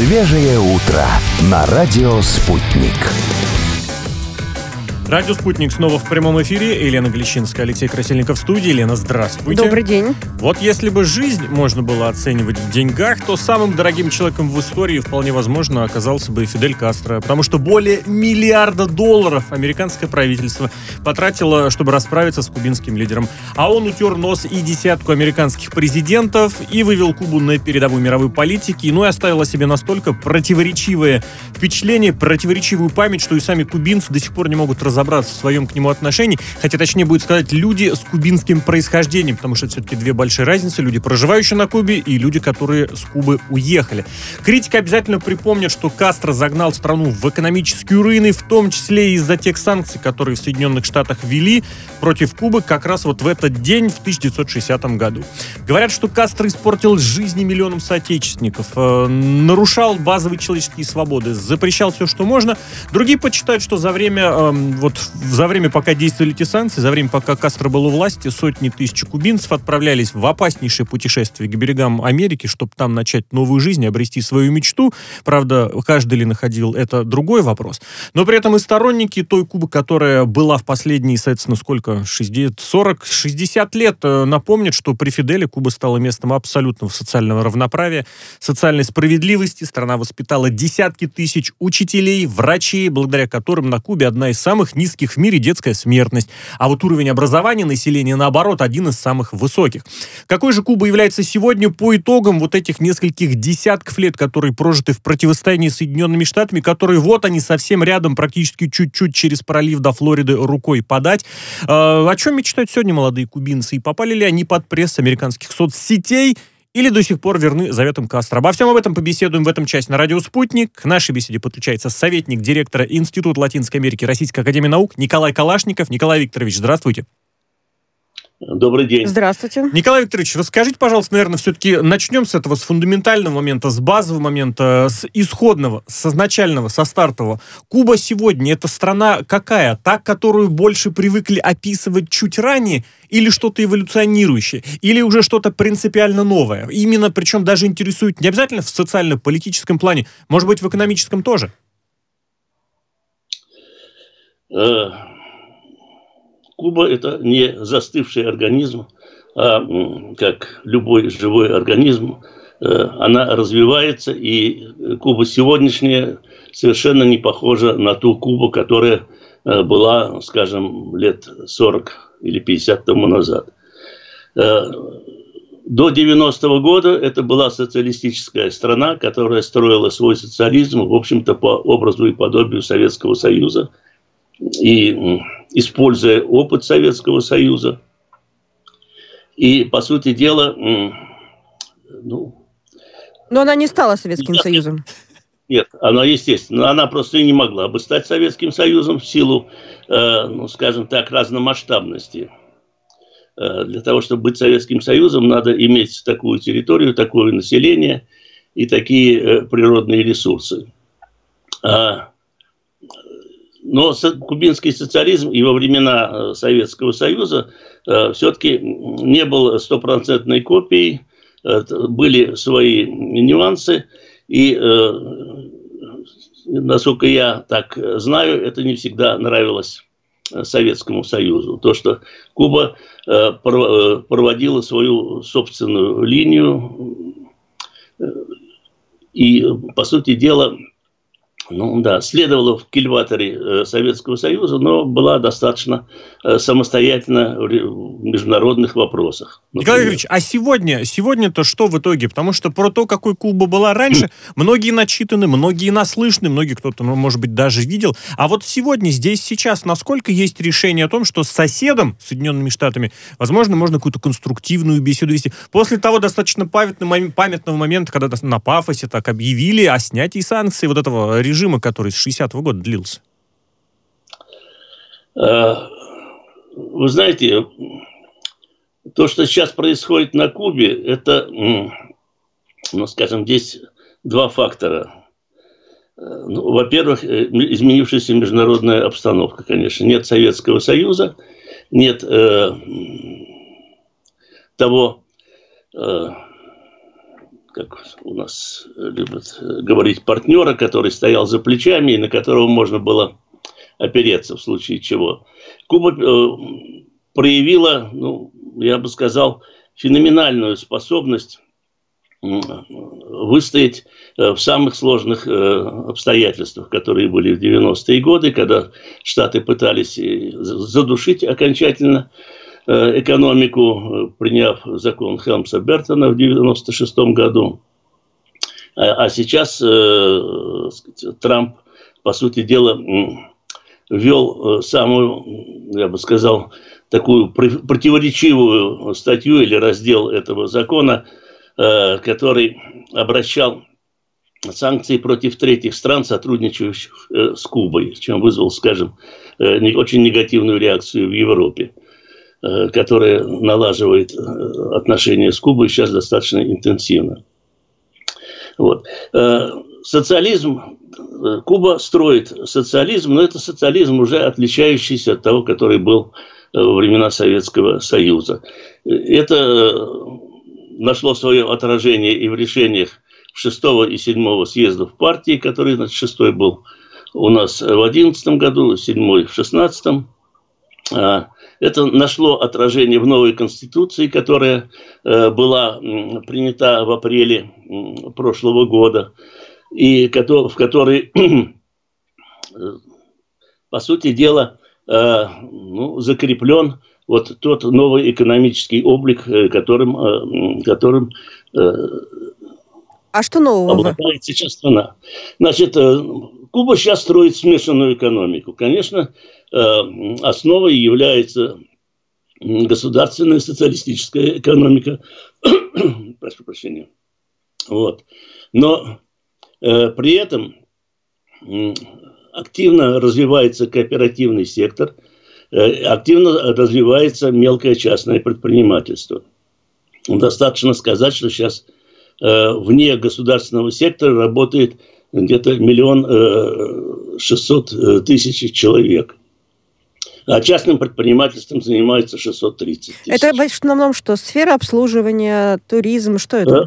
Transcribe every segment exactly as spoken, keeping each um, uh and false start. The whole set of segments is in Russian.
Свежее утро на радио «Спутник». Радио «Спутник» снова в прямом эфире. Елена Глещинская, Алексей Красильников в студии. Елена, здравствуйте. Добрый день. Вот если бы жизнь можно было оценивать в деньгах, то самым дорогим человеком в истории вполне возможно оказался бы Фидель Кастро, потому что более миллиарда долларов американское правительство потратило, чтобы расправиться с кубинским лидером. А он утер нос и десятку американских президентов, и вывел Кубу на передовую мировой политики, ну и оставил о себе настолько противоречивое впечатление, противоречивую память, что и сами кубинцы до сих пор не могут разобраться разобраться в своем к нему отношении, хотя точнее будет сказать люди с кубинским происхождением, потому что это все-таки две большие разницы: люди, проживающие на Кубе, и люди, которые с Кубы уехали. Критики обязательно припомнят, что Кастро загнал страну в экономические руины, в том числе из-за тех санкций, которые в Соединенных Штатах ввели против Кубы как раз вот в этот день, в тысяча девятьсот шестидесятом году. Говорят, что Кастро испортил жизни миллионам соотечественников, э, нарушал базовые человеческие свободы, запрещал все, что можно. Другие почитают, что за время э, вот за время, пока действовали эти санкции, за время, пока Кастро был у власти, сотни тысяч кубинцев отправлялись в опаснейшее путешествие к берегам Америки, чтобы там начать новую жизнь, обрести свою мечту. Правда, каждый ли находил, это другой вопрос. Но при этом и сторонники той Кубы, которая была в последние, соответственно, сколько, шестьдесят, сорок, шестьдесят лет, напомнят, что при Фиделе Куба стала местом абсолютного социального равноправия, социальной справедливости. Страна воспитала десятки тысяч учителей, врачей, благодаря которым на Кубе одна из самых низких в мире детская смертность. А вот уровень образования населения, наоборот, один из самых высоких. Какой же Куба является сегодня по итогам вот этих нескольких десятков лет, которые прожиты в противостоянии с Соединенными Штатами, которые вот они совсем рядом, практически чуть-чуть через пролив до Флориды рукой подать. Э, о чем мечтают сегодня молодые кубинцы? И попали ли они под пресс американских соцсетей? Или до сих пор верны заветам Кастро? Обо всем об этом побеседуем в этом часе на радио «Спутник». К нашей беседе подключается советник директора Института Латинской Америки Российской академии наук Николай Калашников. Николай Викторович, здравствуйте. Добрый день. Здравствуйте. Николай Викторович, расскажите, пожалуйста, наверное, все-таки начнем с этого, с фундаментального момента, с базового момента, с исходного, с изначального, со стартового. Куба сегодня — это страна какая? Та, которую больше привыкли описывать чуть ранее, или что-то эволюционирующее, или уже что-то принципиально новое? Именно, причем даже интересует не обязательно в социально-политическом плане, может быть, в экономическом тоже? Куба — это не застывший организм, а как любой живой организм, она развивается, и Куба сегодняшняя совершенно не похожа на ту Кубу, которая была, скажем, лет сорок или пятьдесят тому назад. До девяностого года это была социалистическая страна, которая строила свой социализм, в общем-то, по образу и подобию Советского Союза. И используя опыт Советского Союза. И, по сути дела, ну... Но она не стала Советским Союзом. Нет, она, естественно, она просто и не могла бы стать Советским Союзом в силу, э, ну, скажем так, разномасштабности. Э, для того, чтобы быть Советским Союзом, надо иметь такую территорию, такое население и такие э, природные ресурсы. А Но кубинский социализм и во времена Советского Союза э, все-таки не был стопроцентной копией, э, были свои нюансы, и, э, насколько я так знаю, это не всегда нравилось Советскому Союзу. То, что Куба э, проводила свою собственную линию, э, и, по сути дела, Ну да, следовала в кильваторе э, Советского Союза, но была достаточно э, самостоятельна в, в международных вопросах. Например. Николай Викторович, а сегодня, сегодня-то что в итоге? Потому что про то, какой Куба была раньше, многие начитаны, многие наслышаны, многие кто-то, ну, может быть, даже видел. А вот сегодня, здесь, сейчас, насколько есть решение о том, что с соседом, Соединенными Штатами, возможно, можно какую-то конструктивную беседу вести? После того достаточно памятного, памятного момента, когда на пафосе так объявили о снятии санкций вот этого режима, режима, который с шестидесятого года длился? Вы знаете, то, что сейчас происходит на Кубе, это, ну, скажем, здесь два фактора. Ну, во-первых, изменившаяся международная обстановка, конечно. Нет Советского Союза, нет э, того... Э, как у нас любят говорить, партнера, который стоял за плечами и на которого можно было опереться в случае чего. Куба э, проявила, ну, я бы сказал, феноменальную способность выстоять в самых сложных обстоятельствах, которые были в девяностые годы, когда Штаты пытались задушить окончательно экономику, приняв закон Хелмса-Бертона в девяносто шестом году. А сейчас Трамп, по сути дела, ввел самую, я бы сказал, такую противоречивую статью или раздел этого закона, который обращал санкции против третьих стран, сотрудничающих с Кубой, чем вызвал, скажем, очень негативную реакцию в Европе, которая налаживает отношения с Кубой сейчас достаточно интенсивно. Вот. Социализм, Куба строит социализм, но это социализм, уже отличающийся от того, который был во времена Советского Союза. Это нашло свое отражение и в решениях шестого и седьмого съездов партии, который, значит, шестой был у нас в одиннадцатом году, седьмой в шестнадцатом. Это нашло отражение в новой Конституции, которая была принята в апреле прошлого года, и в которой, по сути дела, ну, закреплен вот тот новый экономический облик, которым, которым а что нового обладает сейчас страна. Значит, Куба сейчас строит смешанную экономику. Конечно, основой является государственная социалистическая экономика. Прошу прощения. Вот. Но э, при этом э, активно развивается кооперативный сектор, э, активно развивается мелкое частное предпринимательство. Достаточно сказать, что сейчас э, вне государственного сектора работает где-то миллион шестьсот тысяч человек. А частным предпринимательством занимается шестьсот тридцать тысяч. Это в основном что? Сфера обслуживания, туризм, что это?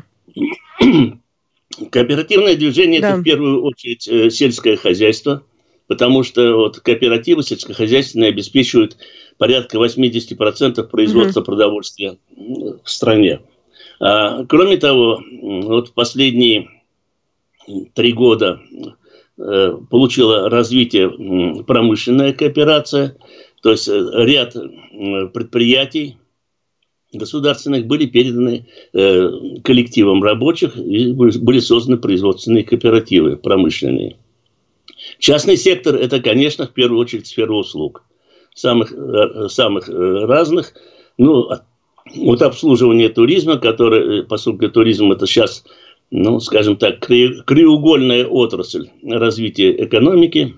Кооперативное движение да. – это в первую очередь сельское хозяйство, потому что вот кооперативы сельскохозяйственные обеспечивают порядка восемьдесят процентов производства угу. продовольствия в стране. А, кроме того, вот в последние три года э, получила развитие промышленная кооперация. То есть ряд предприятий государственных были переданы э, коллективам рабочих и были созданы производственные кооперативы промышленные. Частный сектор – это, конечно, в первую очередь сфера услуг. Самых, самых разных. Ну, от обслуживания туризма, который, поскольку туризм – это сейчас, ну, скажем так, краеугольная отрасль развития экономики.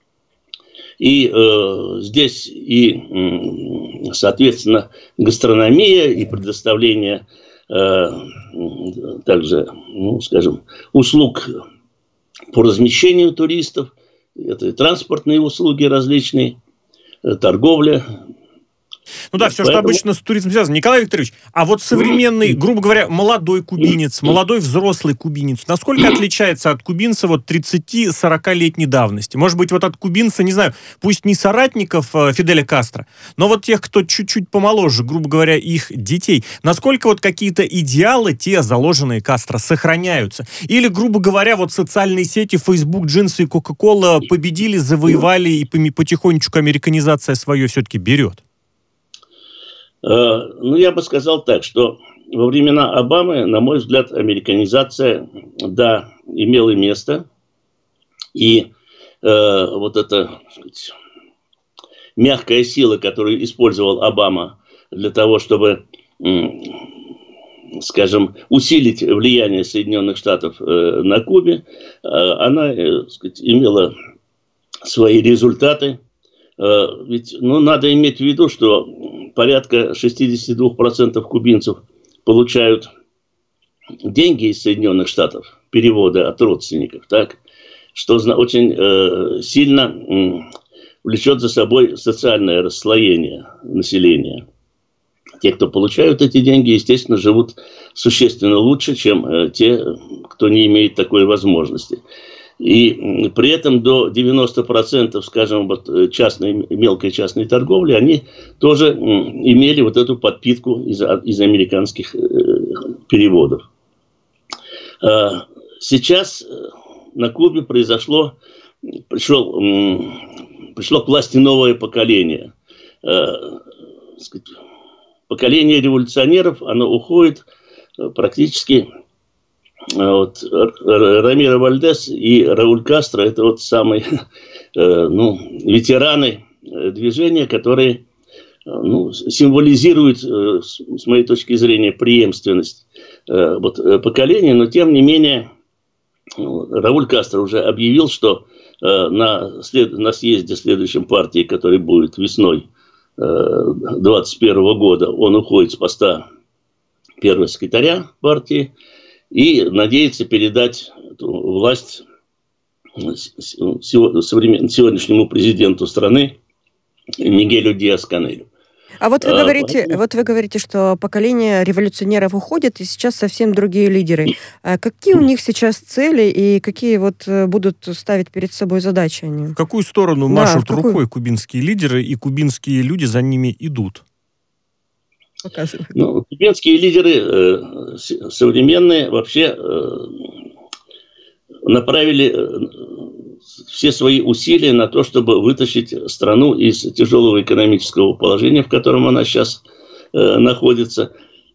И э, здесь и, э, соответственно, гастрономия и предоставление э, также, ну, скажем, услуг по размещению туристов, это и транспортные услуги различные, торговля. Ну да, все, Поэтому... что обычно с туризмом связано. Николай Викторович, а вот современный, грубо говоря, молодой кубинец, молодой взрослый кубинец, насколько отличается от кубинца вот тридцати-сорокалетней давности? Может быть, вот от кубинца, не знаю, пусть не соратников э, Фиделя Кастро, но вот тех, кто чуть-чуть помоложе, грубо говоря, их детей. Насколько вот какие-то идеалы, те заложенные Кастро, сохраняются? Или, грубо говоря, вот социальные сети, Facebook, джинсы и Coca-Cola победили, завоевали, и потихонечку американизация свое все-таки берет? Ну, я бы сказал так, что во времена Обамы, на мой взгляд, американизация, да, имела место. И э, вот эта, так сказать, мягкая сила, которую использовал Обама для того, чтобы, э, скажем, усилить влияние Соединенных Штатов э, на Кубе, э, она, э, так сказать, имела свои результаты. Э, ведь, ну, надо иметь в виду, что порядка шестьдесят два процента кубинцев получают деньги из Соединенных Штатов, переводы от родственников, так, что очень э, сильно э, влечет за собой социальное расслоение населения. Те, кто получают эти деньги, естественно, живут существенно лучше, чем те, кто не имеет такой возможности. И при этом до девяноста процентов, скажем, вот частной, мелкой частной торговли, они тоже имели вот эту подпитку из, из американских переводов. Сейчас на Кубе произошло, пришел, пришло к власти новое поколение. Поколение революционеров, оно уходит практически... Вот, Рамиро Вальдес и Рауль Кастро – это вот самые ну, ветераны движения, которые ну, символизируют, с моей точки зрения, преемственность вот, поколения. Но, тем не менее, Рауль Кастро уже объявил, что на, след... на съезде следующем партии, который будет весной двадцать первого года, он уходит с поста первого секретаря партии. И надеется передать эту власть сегодняшнему президенту страны Мигелю Диас-Канелю. А вот вы, а, говорите, поэтому... вот вы говорите, что поколение революционеров уходит, и сейчас совсем другие лидеры. А какие у них сейчас цели и какие вот будут ставить перед собой задачи они? В какую сторону да, машут какую... рукой кубинские лидеры, и кубинские люди за ними идут? Ну, кубинские лидеры э, современные вообще э, направили э, все свои усилия на то, чтобы вытащить страну из тяжелого экономического положения, в котором она сейчас э, находится.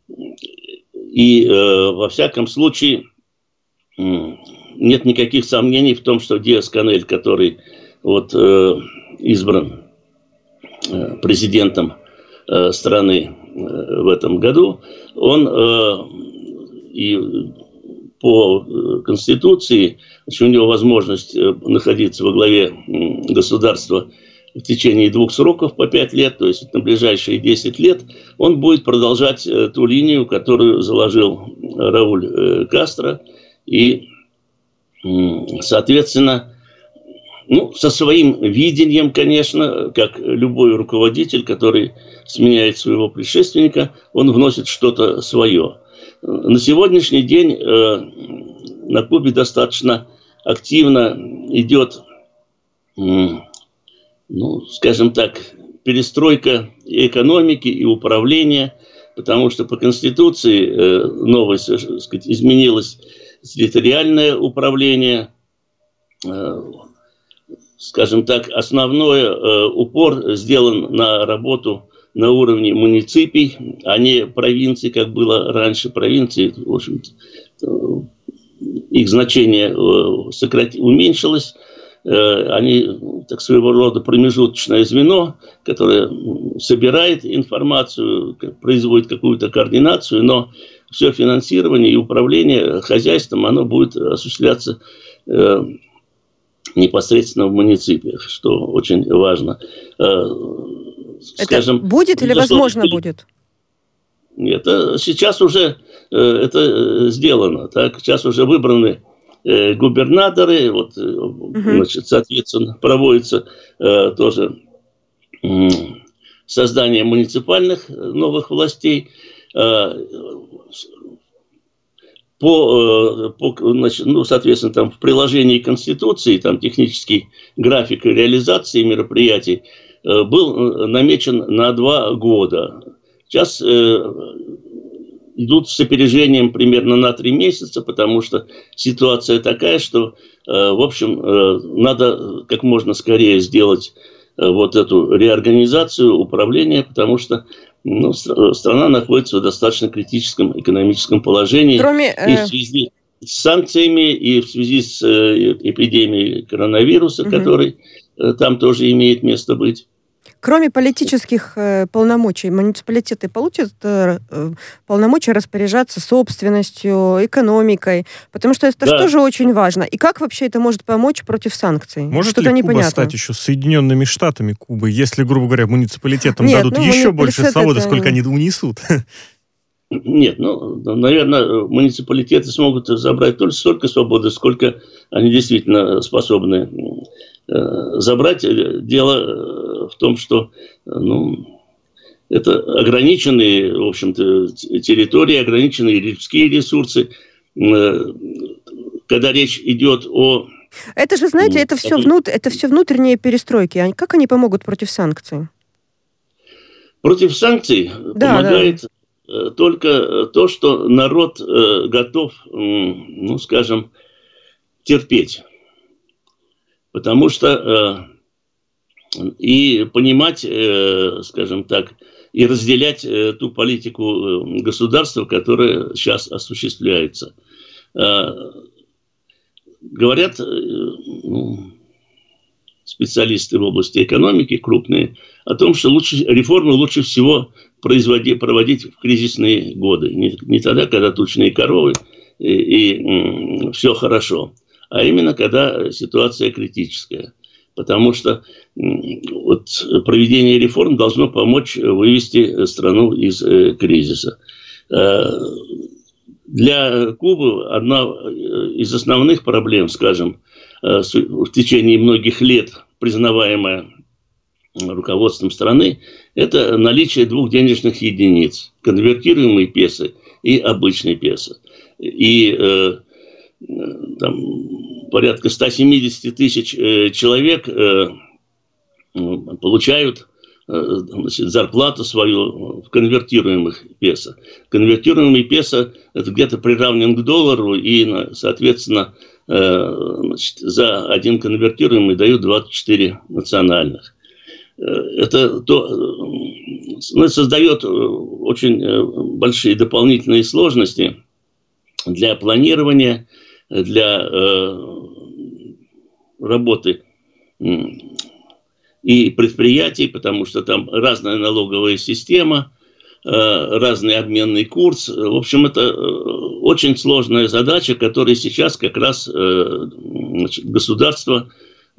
И э, во всяком случае э, нет никаких сомнений в том, что Диас-Канель, который вот, э, избран э, президентом э, страны в этом году, он э, и по Конституции, значит, у него возможность находиться во главе государства в течение двух сроков по пять лет, то есть на ближайшие десять лет, он будет продолжать э, ту линию, которую заложил Рауль э, Кастро, и, э, соответственно, ну, со своим видением, конечно, как любой руководитель, который сменяет своего предшественника, он вносит что-то свое. На сегодняшний день э, на Кубе достаточно активно идет, э, ну, скажем так, перестройка и экономики, и управления, потому что по Конституции э, новой, так сказать, изменилось территориальное управление. Э, скажем так, основной э, упор сделан на работу на уровне муниципий, а не провинций, как было раньше. Провинции, в общем, их значение э, сократи... уменьшилось. Э, они, так своего рода, промежуточное звено, которое собирает информацию, производит какую-то координацию, но все финансирование и управление хозяйством, оно будет осуществляться э, непосредственно в муниципиях, что очень важно. Скажем, это будет или возможно будет? Это сейчас уже это сделано. Так? Сейчас уже выбраны губернаторы, вот, угу. Значит, соответственно, проводится тоже создание муниципальных новых властей. По, по значит, ну, соответственно, там в приложении Конституции, там технический график реализации мероприятий э, был намечен на два года. Сейчас э, идут с опережением примерно на три месяца, потому что ситуация такая, что, э, в общем, э, надо как можно скорее сделать э, вот эту реорганизацию управления, потому что ну, страна находится в достаточно критическом экономическом положении. Кроме, э... И в связи с санкциями, и в связи с э, эпидемией коронавируса, угу. который э, там тоже имеет место быть. Кроме политических э, полномочий, муниципалитеты получат э, полномочия распоряжаться собственностью, экономикой, потому что это да. тоже очень важно. И как вообще это может помочь против санкций? Может Что-то ли Куба непонятно. стать еще Соединенными Штатами Кубы, если, грубо говоря, муниципалитетам Нет, дадут ну, еще больше свободы, это... сколько они унесут? Нет, ну, наверное, муниципалитеты смогут забрать только столько свободы, сколько они действительно способны забрать. Дело в том, что ну, это ограниченные, в общем-то, территории, ограниченные людские ресурсы. Когда речь идет о... Это же, знаете, это все, внут... это все внутренние перестройки. Как они помогут против санкций? Против санкций да, помогает да. только то, что народ готов, ну, скажем, терпеть. Потому что и понимать, скажем так, и разделять ту политику государства, которая сейчас осуществляется. Говорят, ну, специалисты в области экономики крупные о том, что лучше, реформы лучше всего производи, проводить в кризисные годы. Не, не тогда, когда тучные коровы и, и все хорошо, а именно когда ситуация критическая. Потому что вот, проведение реформ должно помочь вывести страну из э, кризиса. Для Кубы одна из основных проблем, скажем, в течение многих лет признаваемая руководством страны, это наличие двух денежных единиц: конвертируемой песо и обычной песо. И э, там, порядка ста семидесяти тысяч э, человек э, получают значит, зарплату свою в конвертируемых песо. Конвертируемый песо это где-то приравнен к доллару, и, соответственно, значит, за один конвертируемый дают двадцать четыре национальных. Это, то, ну, создает очень большие дополнительные сложности для планирования, для э, работы и предприятий, потому что там разная налоговая система, разный обменный курс. В общем, это очень сложная задача, которой сейчас как раз, значит, государство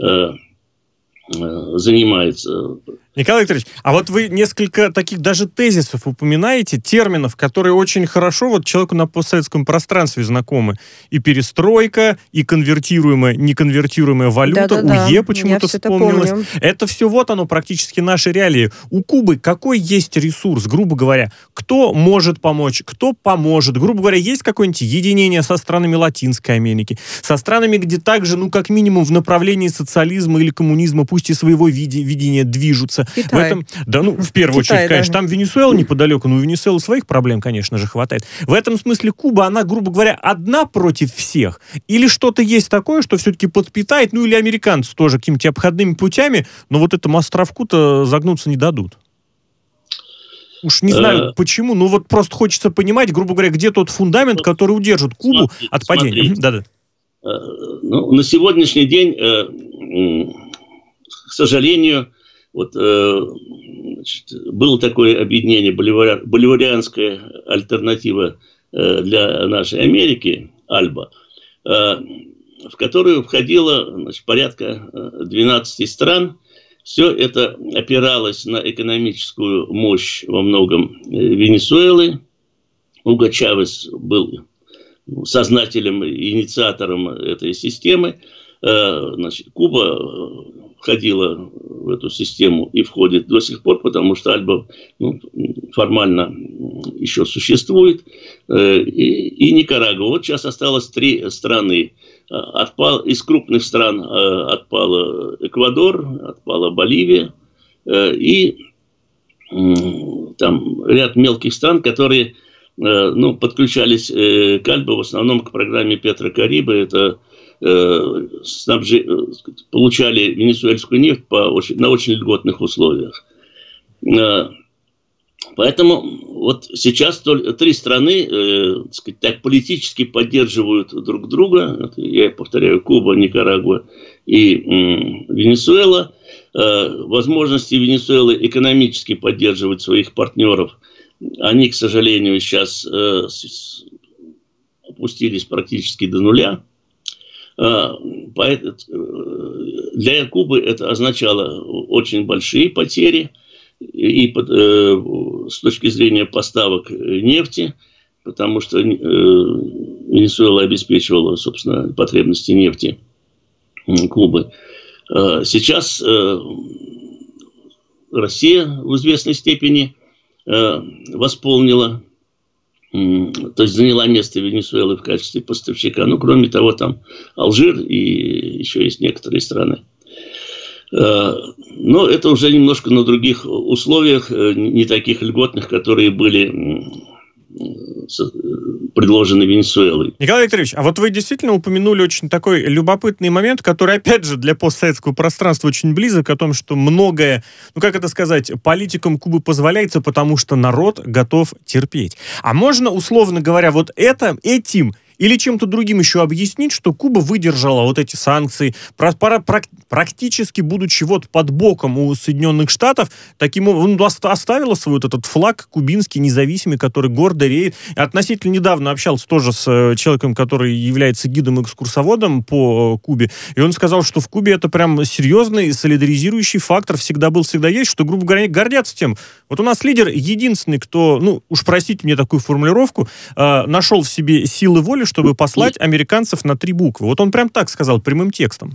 занимается. Николай Викторович, а вот вы несколько таких даже тезисов упоминаете, терминов, которые очень хорошо вот человеку на постсоветском пространстве знакомы. И перестройка, и конвертируемая, неконвертируемая валюта, Да-да-да. УЕ почему-то вспомнилось. Это, это все вот оно, практически наши реалии. У Кубы какой есть ресурс, грубо говоря? Кто может помочь, кто поможет? Грубо говоря, есть какое-нибудь единение со странами Латинской Америки, со странами, где также, ну, как минимум, в направлении социализма или коммунизма, пусть и своего види- видения движутся. Китай. В этом, да, ну, в первую Китай, очередь, конечно, да. там Венесуэла неподалеку, но у Венесуэлы своих проблем, конечно же, хватает. В этом смысле Куба, она, грубо говоря, одна против всех? Или что-то есть такое, что все-таки подпитает, ну, или американцы тоже какими-то обходными путями, но вот этому островку-то загнуться не дадут? Уж не знаю, почему, но вот просто хочется понимать, грубо говоря, где тот фундамент, который удержит Кубу Смотри, от падения. Да-да. Ну, на сегодняшний день, к сожалению, вот, значит, было такое объединение, боливари... боливарианская альтернатива для нашей Америки, Альба, в которую входило, значит, порядка двенадцати стран. Все это опиралось на экономическую мощь во многом Венесуэлы. Уго Чавес был сознателем, инициатором этой системы. Значит, Куба входила в эту систему и входит до сих пор, потому что Альба, ну, формально еще существует. И, и Никарагуа. Вот сейчас осталось три страны. Отпал, из крупных стран отпала Эквадор, отпала Боливия и там ряд мелких стран, которые, ну, подключались к Альбе в основном к программе Петро Карибы. Это снабжи, получали венесуэльскую нефть по очень, на очень льготных условиях. Поэтому вот сейчас три страны, э, так сказать, так политически поддерживают друг друга. Это, я повторяю, Куба, Никарагуа и м, Венесуэла. Э, возможности Венесуэлы экономически поддерживать своих партнеров, они, к сожалению, сейчас э, с, опустились практически до нуля. Э, поэтому, э, для Кубы это означало очень большие потери. И под, э, с точки зрения поставок нефти, потому что э, Венесуэла обеспечивала, собственно, потребности нефти Кубы. Э, сейчас э, Россия в известной степени восполнила, то есть заняла место Венесуэлы в качестве поставщика. Ну, кроме того, там Алжир и еще есть некоторые страны. Но это уже немножко на других условиях, не таких льготных, которые были предложены Венесуэлой. Николай Викторович, а вот вы действительно упомянули очень такой любопытный момент, который, опять же, для постсоветского пространства очень близок, о том, что многое, ну как это сказать, политикам Кубы позволяется, потому что народ готов терпеть. А можно, условно говоря, вот это, этим или чем-то другим еще объяснить, что Куба выдержала вот эти санкции, про, про, практически будучи вот под боком у Соединенных Штатов, таким образом ну, оставила свой вот этот флаг кубинский, независимый, который гордо реет. Относительно недавно общался тоже с человеком, который является гидом-экскурсоводом по Кубе, и он сказал, что в Кубе это прям серьезный солидаризирующий фактор всегда был, всегда есть, что, грубо говоря, гордятся тем. Вот у нас лидер единственный, кто, ну, уж простите мне такую формулировку, э, нашел в себе силы воли, чтобы послать американцев на три буквы. Вот он прям так сказал, прямым текстом.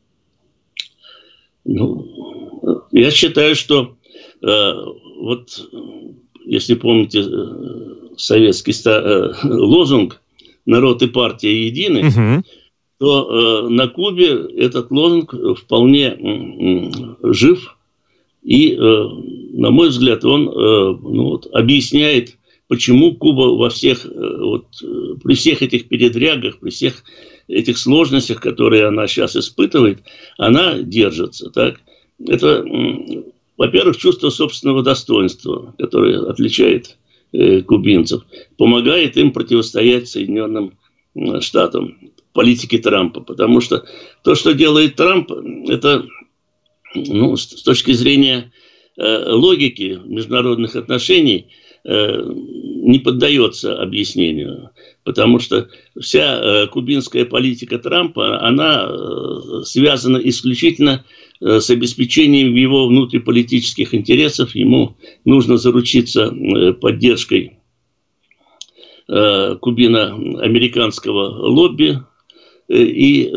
Ну, я считаю, что э, вот, если помните э, советский э, лозунг «Народ и партия едины», угу. то э, на Кубе этот лозунг вполне э, жив. И, э, на мой взгляд, он э, ну, вот, объясняет, почему Куба во всех, вот, при всех этих передрягах, при всех этих сложностях, которые она сейчас испытывает, она держится. Так? Это, во-первых, чувство собственного достоинства, которое отличает э, кубинцев, помогает им противостоять Соединенным Штатам, политике Трампа. Потому что то, что делает Трамп, это ну, с, с точки зрения э, логики международных отношений, не поддается объяснению, потому что вся кубинская политика Трампа, она связана исключительно с обеспечением его внутриполитических интересов. Ему нужно заручиться поддержкой кубино-американского лобби, и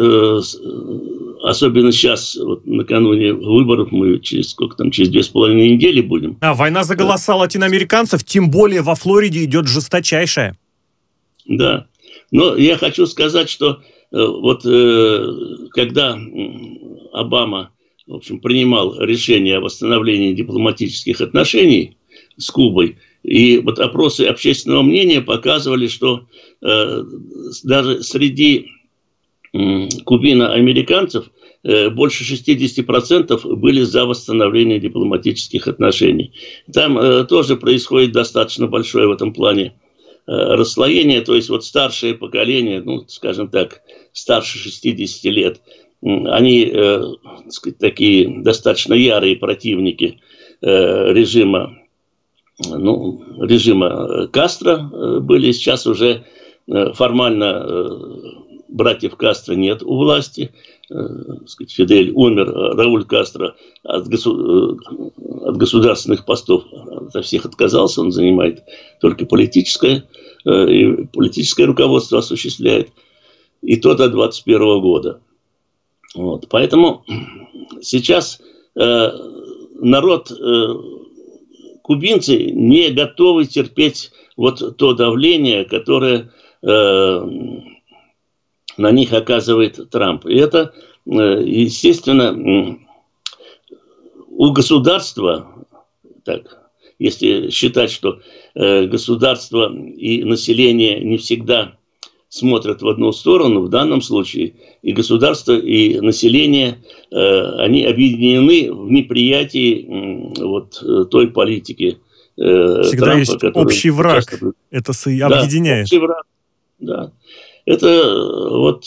особенно сейчас, вот, накануне выборов, мы через сколько там, через две с половиной недели будем. А, война за голоса латиноамериканцев, тем более во Флориде, идет жесточайшая. Да. Но я хочу сказать, что э, вот э, когда Обама, в общем, принимал решение о восстановлении дипломатических отношений с Кубой, и вот опросы общественного мнения показывали, что э, даже среди кубино-американцев больше шестьдесят процентов были за восстановление дипломатических отношений. Там э, тоже происходит достаточно большое в этом плане э, расслоение. То есть вот старшее поколение, ну, скажем так, старше шестидесяти лет, они э, так сказать, такие достаточно ярые противники э, режима, ну, режима Кастро э, были. Сейчас уже э, формально э, братьев Кастро нет у власти. Сказать, Фидель умер, Рауль Кастро от, госу... от государственных постов от всех отказался, он занимает только политическое, и политическое руководство осуществляет, и то до двадцать первого года. Вот. Поэтому сейчас э, народ, э, кубинцы не готовы терпеть вот то давление, которое э, на них оказывает Трамп. И это, естественно, у государства, так, если считать, что государство и население не всегда смотрят в одну сторону, в данном случае и государство, и население, они объединены в неприятии вот той политики всегда Трампа, есть общий враг, часто... это объединяет. Да, общий враг, да. Это вот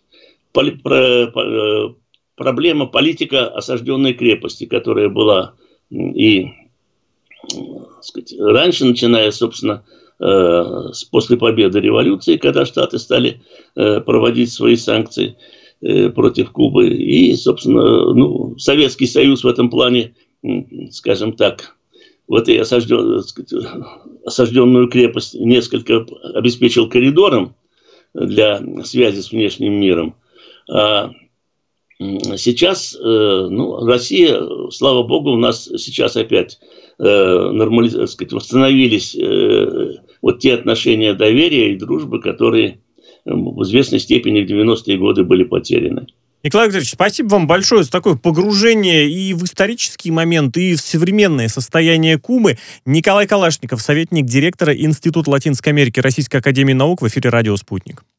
проблема, политика осажденной крепости, которая была и, так сказать, раньше, начиная, собственно, после победы революции, когда Штаты стали проводить свои санкции против Кубы. И, собственно, ну, Советский Союз в этом плане, скажем так, в этой осажден, сказать, осажденную крепость несколько обеспечил коридором для связи с внешним миром. А сейчас, ну, Россия, слава богу, у нас сейчас опять нормализ... так сказать, восстановились вот те отношения доверия и дружбы, которые в известной степени в девяностые годы были потеряны. Николай Викторович, спасибо вам большое за такое погружение и в исторический момент, и в современное состояние Кумы. Николай Калашников, советник директора Института Латинской Америки Российской академии наук, в эфире радио «Спутник».